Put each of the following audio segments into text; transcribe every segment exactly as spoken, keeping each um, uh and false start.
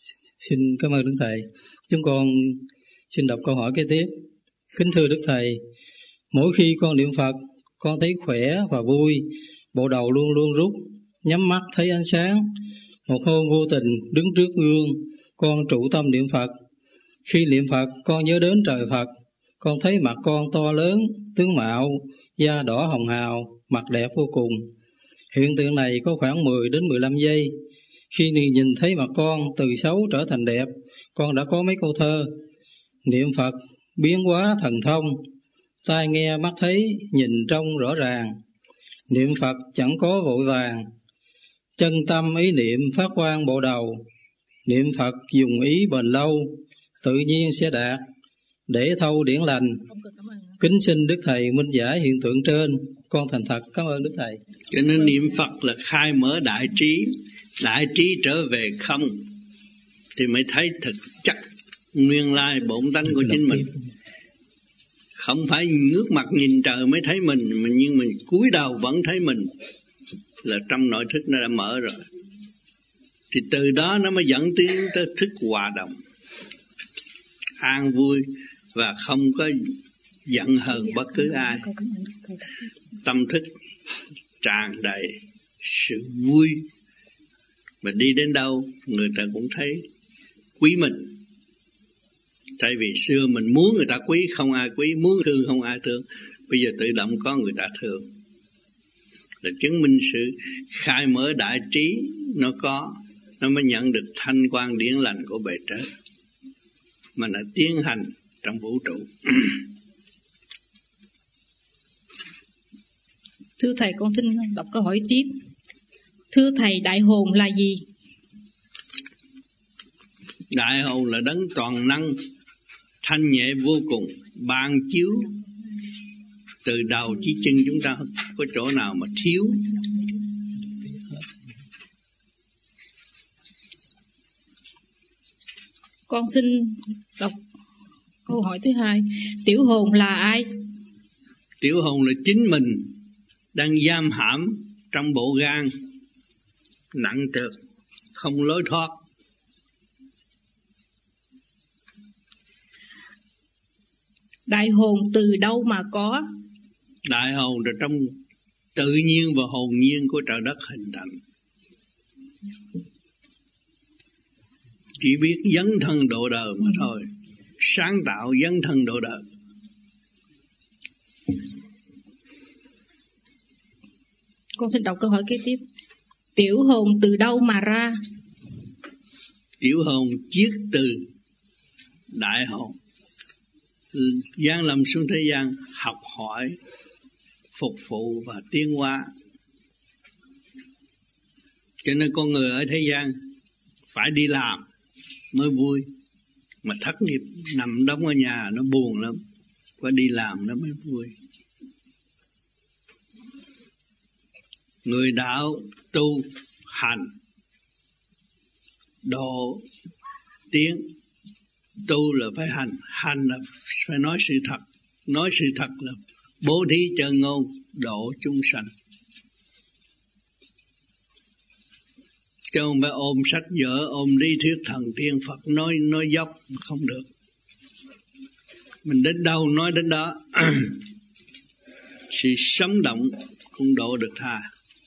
Xin cảm ơn Đức Thầy. Chúng con xin đọc câu hỏi kế tiếp. Kính thưa Đức Thầy, mỗi khi con niệm Phật, con thấy khỏe và vui, bộ đầu luôn luôn rút, nhắm mắt thấy ánh sáng. Một hôm vô tình đứng trước gương, con trụ tâm niệm Phật. Khi niệm Phật, con nhớ đến trời Phật. Con thấy mặt con to lớn, tướng mạo, da đỏ hồng hào, mặt đẹp vô cùng. Hiện tượng này có khoảng mười đến mười lăm giây. Khi nhìn thấy mặt con từ xấu trở thành đẹp, con đã có mấy câu thơ: niệm Phật biến hóa thần thông, tai nghe mắt thấy nhìn trông rõ ràng. Niệm Phật chẳng có vội vàng, chân tâm ý niệm phát quang bộ đầu. Niệm Phật dùng ý bền lâu, tự nhiên sẽ đạt, để thâu điển lành. Kính xin Đức Thầy minh giải hiện tượng trên. Con thành thật cảm ơn Đức Thầy. Cho nên niệm Phật là khai mở đại trí, đại trí trở về không, thì mới thấy thực chất nguyên lai bổn tánh của chính mình. Không phải ngước mặt nhìn trời mới thấy mình, mà nhưng mình cúi đầu vẫn thấy mình, là trong nội thức nó đã mở rồi. Thì từ đó nó mới dẫn tiến tới thức hòa đồng, an vui và không có giận hờn bất cứ ai. Tâm thức tràn đầy sự vui, mà đi đến đâu người ta cũng thấy quý mình. Tại vì xưa mình muốn người ta quý không ai quý, muốn thương không ai thương, bây giờ tự động có người ta thương, là chứng minh sự khai mở đại trí nó có, nó mới nhận được thanh quan điển lành của bề trên mà nó tiến hành trong vũ trụ. Thưa Thầy, con xin đọc câu hỏi tiếp. Thưa Thầy, đại hồn là gì? Đại hồn là đấng toàn năng, thanh nhẹ vô cùng, ban chiếu từ đầu chí chân chúng ta, có chỗ nào mà thiếu. Con xin đọc câu hỏi thứ hai. Tiểu hồn là ai? Tiểu hồn là chính mình đang giam hãm trong bộ gan nặng trược, không lối thoát. Đại hồn từ đâu mà có? Đại hồn là trong tự nhiên và hồn nhiên của trời đất hình thành. Chỉ biết dấn thân độ đời mà thôi. Sáng tạo dấn thân độ đời. Con xin đọc câu hỏi kế tiếp. Tiểu hồn từ đâu mà ra? Tiểu hồn chiết từ đại hồn, giáng lâm xuống thế gian học hỏi, phục vụ và tiến hóa. Cho nên con người ở thế gian phải đi làm mới vui, mà thất nghiệp nằm đóng ở nhà nó buồn lắm, phải đi làm nó mới vui. Người đạo tu hành độ tiến, tu là phải hành, hành là phải nói sự thật, nói sự thật là bố thí chân ngôn độ chúng sanh. Chứ không phải ôm sách vở, ôm lý thuyết thần tiên Phật nói nói dốc không được. Mình đến đâu nói đến đó. Sự sống động cũng độ được tha.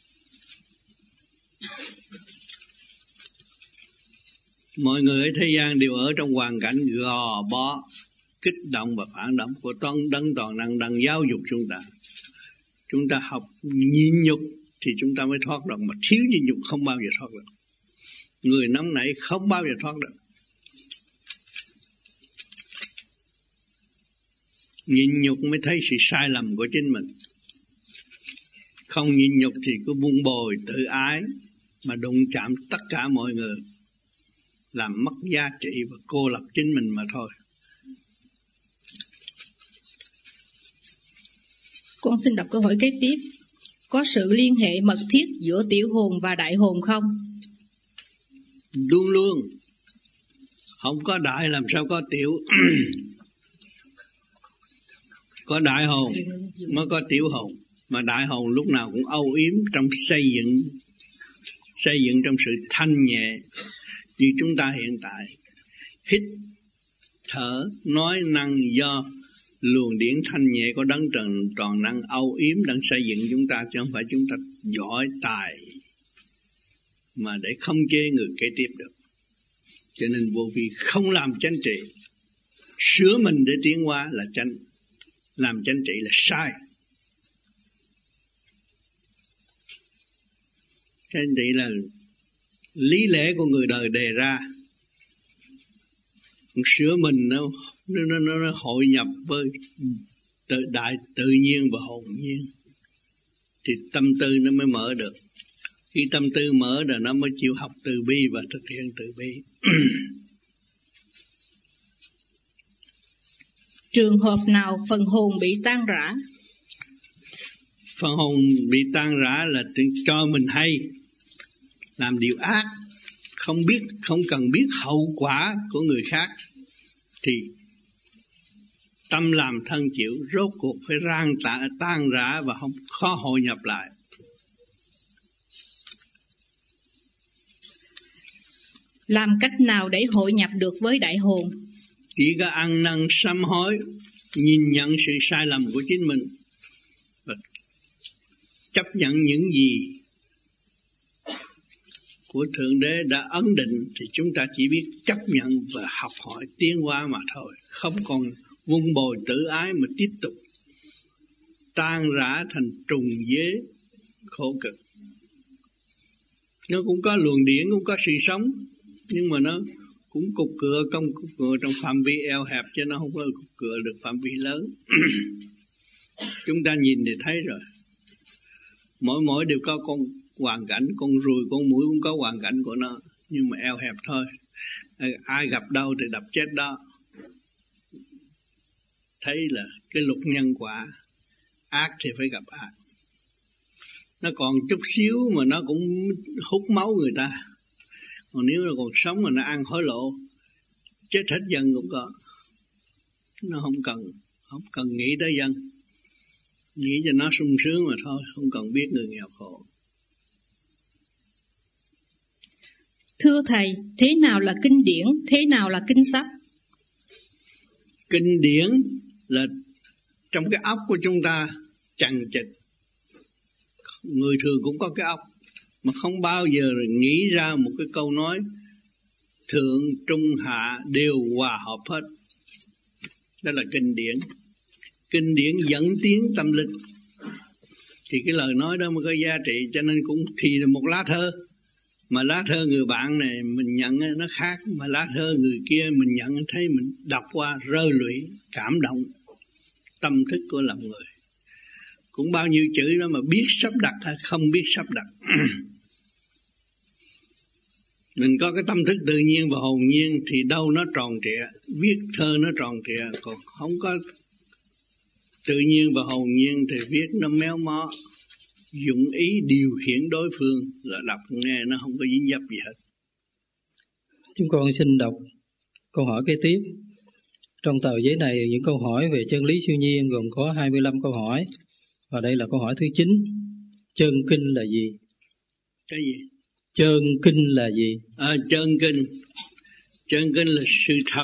Mọi người ở thế gian đều ở trong hoàn cảnh gò bó, kích động và phản động của toàn đấng toàn năng đang giáo dục chúng ta. Chúng ta học nhịn nhục thì chúng ta mới thoát được, mà thiếu nhịn nhục không bao giờ thoát được. Người nóng nảy không bao giờ thoát được. Nhịn nhục mới thấy sự sai lầm của chính mình. Không nhịn nhục thì cứ buông bồi tự ái mà đụng chạm tất cả mọi người, làm mất giá trị và cô lập chính mình mà thôi. Con xin đọc câu hỏi kế tiếp. Có sự liên hệ mật thiết giữa tiểu hồn và đại hồn không? Luôn luôn. Không có đại làm sao có tiểu. Có đại hồn mới có tiểu hồn. Mà đại hồn lúc nào cũng âu yếm trong xây dựng, xây dựng trong sự thanh nhẹ, như chúng ta hiện tại. Hít, thở, nói năng do luồng điển thanh nhẹ của đấng trần toàn năng âu yếm đang xây dựng chúng ta, chứ không phải chúng ta giỏi tài mà để không chế người kế tiếp được. Cho nên vô vi không làm chánh trị, sửa mình để tiến hóa là chánh, làm chánh trị là sai. Chánh trị là lý lẽ của người đời đề ra, sửa mình nó nó nó, nó hội nhập với tự đại tự nhiên và hồn nhiên, thì tâm tư nó mới mở được. Khi tâm tư mở rồi nó mới chịu học từ bi và thực hiện từ bi. Trường hợp nào phần hồn bị tan rã? Phần hồn bị tan rã là cho mình hay làm điều ác, không biết, không cần biết hậu quả của người khác, thì tâm làm thân chịu, rốt cuộc phải rang tạ, tan rã và không khó hội nhập lại. Làm cách nào để hội nhập được với đại hồn? Chỉ có ăn năn sám hối, nhìn nhận sự sai lầm của chính mình và chấp nhận những gì của Thượng Đế đã ấn định, thì chúng ta chỉ biết chấp nhận và học hỏi tiến hóa mà thôi, không còn vun bồi tự ái mà tiếp tục tan rã thành trùng dế khổ cực. Nó cũng có luồng điển, cũng có sự sống, nhưng mà nó cũng cục cựa công cục cựa trong phạm vi eo hẹp, chứ nó không có cục cựa được phạm vi lớn. Chúng ta nhìn thì thấy rồi, mỗi mỗi đều có con hoàn cảnh, con ruồi, con muỗi cũng có hoàn cảnh của nó, nhưng mà eo hẹp thôi. Ai gặp đâu thì đập chết đó. Thấy là cái luật nhân quả, ác thì phải gặp ác. Nó còn chút xíu mà nó cũng hút máu người ta. Còn nếu nó còn sống mà nó ăn hối lộ, chết hết dân cũng có. Nó không cần, không cần nghĩ tới dân, nghĩ cho nó sung sướng mà thôi, không cần biết người nghèo khổ. Thưa Thầy, thế nào là kinh điển, thế nào là kinh sách? Kinh điển là trong cái óc của chúng ta chằng chịt. Người thường cũng có cái óc, mà không bao giờ nghĩ ra một cái câu nói thượng trung hạ đều hòa hợp hết. Đó là kinh điển. Kinh điển dẫn tiến tâm linh, thì cái lời nói đó mới có giá trị. Cho nên cũng thì là một lá thơ, mà lá thơ người bạn này mình nhận nó khác, mà lá thơ người kia mình nhận thấy mình đọc qua rơi lụy, cảm động tâm thức của lòng người. Cũng bao nhiêu chữ đó mà biết sắp đặt hay không biết sắp đặt. Mình có cái tâm thức tự nhiên và hồn nhiên thì đâu nó tròn trịa, viết thơ nó tròn trịa. Còn không có tự nhiên và hồn nhiên thì viết nó méo mó, dụng ý điều khiển đối phương, là đọc nghe nó không có dính dấp gì hết. Chúng con xin đọc câu hỏi kế tiếp. Trong tờ giấy này những câu hỏi về chân lý siêu nhiên gồm có hai mươi lăm câu hỏi. Và đây là câu hỏi thứ chín. Chân kinh là gì? Cái gì? Chân kinh là gì? À, chân kinh. Chân kinh là sự thật.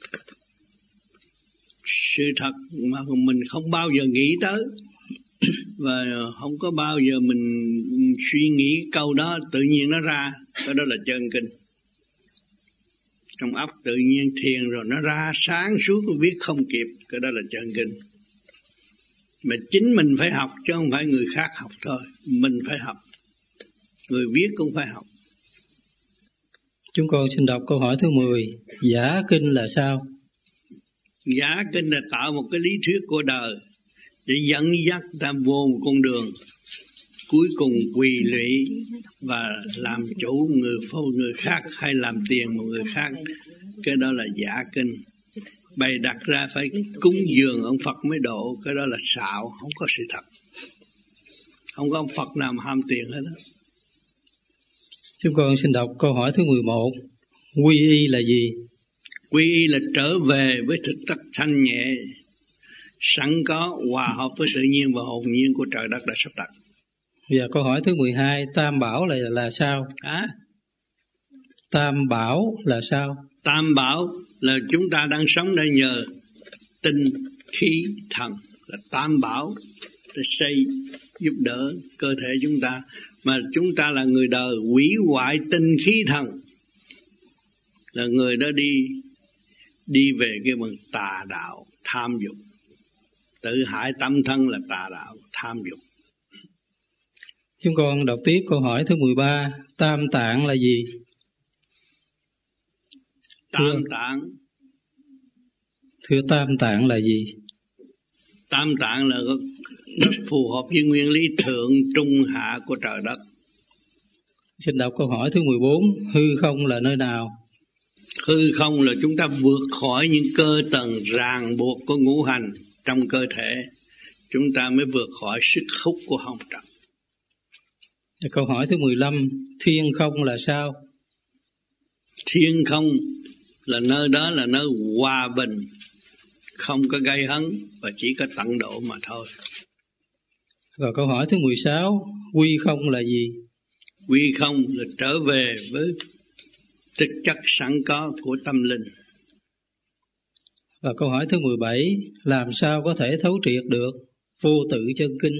Sự thật mà mình không bao giờ nghĩ tới. Và không có bao giờ mình suy nghĩ câu đó tự nhiên nó ra. Cái đó là chân kinh. Trong óc tự nhiên thiền rồi nó ra sáng suốt biết không kịp. Cái đó là chân kinh. Mà chính mình phải học chứ không phải người khác học thôi. Mình phải học. Người viết cũng phải học. Chúng con xin đọc câu hỏi thứ mười. Giả kinh là sao? Giả kinh là tạo một cái lý thuyết của đời để dẫn dắt ta vô một con đường cuối cùng quỳ lụy và làm chủ người phô người khác hay làm tiền một người khác. Cái đó là giả kinh. Bày đặt ra phải cúng dường ông Phật mới độ. Cái đó là xạo, không có sự thật. Không có ông Phật nào mà ham tiền hết đó. Chúng con xin đọc câu hỏi thứ mười một. Quy y là gì? Quy y là trở về với thực chất thanh nhẹ sẵn có, hòa hợp với tự nhiên và hồn nhiên của trời đất đã sắp đặt. Và câu hỏi thứ mười hai. Tam bảo là là sao? À? Tam bảo là sao? Tam bảo là chúng ta đang sống đây nhờ tinh, khí, thần, là tam bảo để xây giúp đỡ cơ thể chúng ta. Mà chúng ta là người đời hủy hoại tinh khí thần, là người đó đi đi về cái bằng tà đạo tham dục, tự hại tâm thân là tà đạo tham dục. Chúng con đọc tiếp câu hỏi thứ mười ba. Tam tạng là gì? Tam thưa, tạng thưa tam tạng là gì? Tam tạng là nó phù hợp với nguyên lý thượng trung hạ của trời đất. Xin đọc câu hỏi thứ mười bốn. Hư không là nơi nào? Hư không là chúng ta vượt khỏi những cơ tầng ràng buộc của ngũ hành trong cơ thể, chúng ta mới vượt khỏi sức hút của hồng trần. Câu hỏi thứ mười lăm. Thiên không là sao? Thiên không là nơi đó là nơi hòa bình, không có gây hấn và chỉ có tận độ mà thôi. Và câu hỏi thứ mười sáu. Quy không là gì? Quy không là trở về với thực chất sẵn có của tâm linh. Và câu hỏi thứ mười bảy. Làm sao có thể thấu triệt được vô tự chân kinh?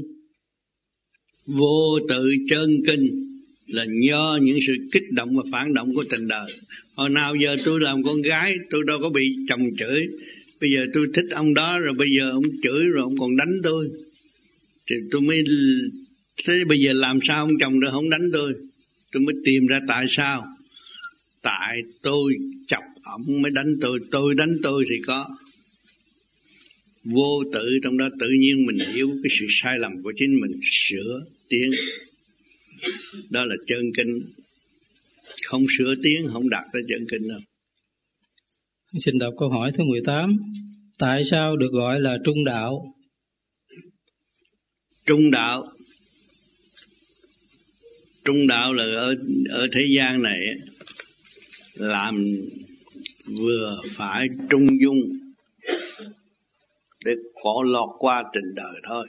Vô tự chân kinh là do những sự kích động và phản động của tình đời. Hồi nào giờ tôi làm con gái, tôi đâu có bị chồng chửi. Bây giờ tôi thích ông đó, rồi bây giờ ông chửi, rồi ông còn đánh tôi. Thì tôi mới... Thế bây giờ làm sao ông chồng đó không đánh tôi? Tôi mới tìm ra tại sao. Tại tôi chọc ổng mới đánh tôi, tôi đánh tôi thì có. Vô tự trong đó tự nhiên mình hiểu cái sự sai lầm của chính mình, sửa tiến. Đó là chân kinh. Không sửa tiến không đạt tới chân kinh đâu. Xin đọc câu hỏi thứ mười tám. Tại sao được gọi là trung đạo? Trung đạo Trung đạo là ở, ở thế gian này làm vừa phải trung dung để khó lọt qua trình đời thôi.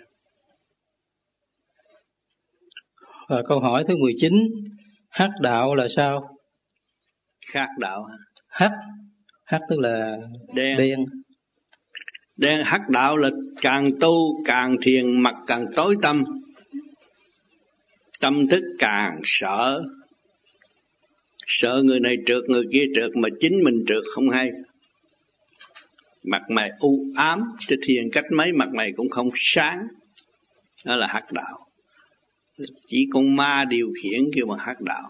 Và câu hỏi thứ mười chín. Hắc đạo là sao? Khác đạo hả? Hắc Hắc tức là đen. đen. Đen hắc đạo là càng tu càng thiền, mặt càng tối tâm, tâm thức càng sợ. Sợ người này trượt người kia trượt mà chính mình trượt không hay. Mặt mày u ám, thì thiền cách mấy mặt mày cũng không sáng. Đó là hắc đạo. Chỉ con ma điều khiển kêu bằng hắc đạo.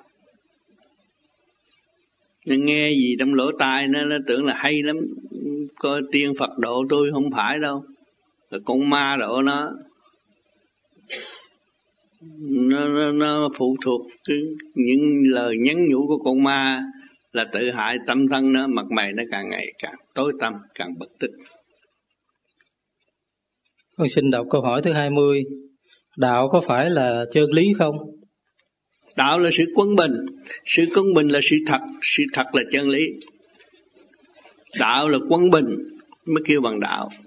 Nó nghe gì trong lỗ tai nó, nó tưởng là hay lắm, coi tiên Phật độ tôi, không phải đâu, là con ma độ nó. Nó, nó, nó phụ thuộc cái, những lời nhắn nhủ của con ma là tự hại tâm thân nó, mặt mày nó càng ngày càng tối tăm, càng bất tích. Con xin đọc câu hỏi thứ hai mươi. Đạo có phải là chân lý không? Đạo là sự quân bình. Sự quân bình là sự thật. Sự thật là chân lý. Đạo là quân bình mới kêu bằng đạo.